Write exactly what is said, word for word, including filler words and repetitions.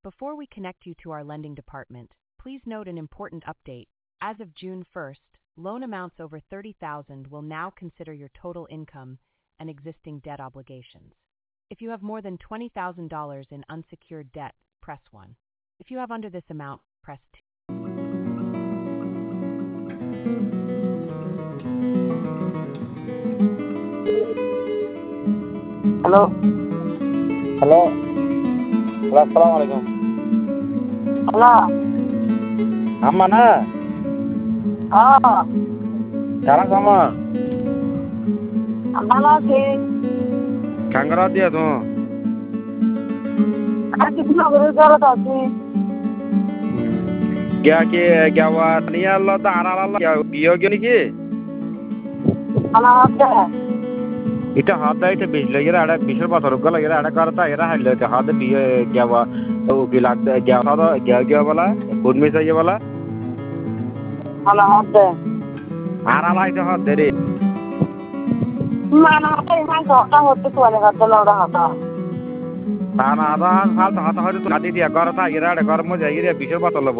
Before we connect you to our lending department, please note an important update. As of June first, loan amounts over thirty thousand dollars will now consider your total income and existing debt obligations. If you have more than twenty thousand dollars in unsecured debt, press one. If you have under this amount, press two. Hello. Hello. Hello. Assalamualaikum. Hello. Ammana? Oh. Sekarang sama. Amala sih. Kangkara dia tuh. Aku cuma berusaha tadi. Gaya ke gaya wa ni Allah ta arah Allah gaya biyo gini ki. Anak apa? Ita hada ita bisle gira ada bisel pasar gala gira ada karta gira halle ke hada biyo gaya wa तो गिलाक क्या था क्या क्या वाला कौन में से ये वाला Anak apa? आरा लाई तो हाथ दे रे Mana apa yang kau tahu tu tuan yang kata orang apa? ताना आधा हाथ हाथ हाथ तो नाती दिया कर था गिरा रे कर मुझे गिरा बिशर बात लो